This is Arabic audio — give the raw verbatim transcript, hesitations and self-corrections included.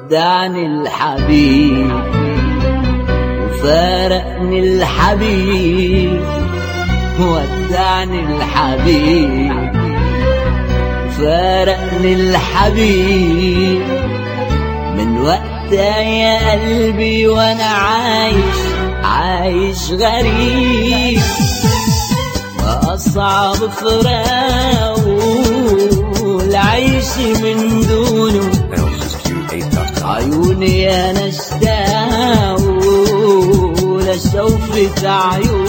ودعني الحبيب وفارقني الحبيب، ودعني الحبيب وفارقني الحبيب. من وقتها يا قلبي وانا عايش عايش غريب، واصعب فراق والعيش من دونه. عيوني انا اشتاق لشوفة عيون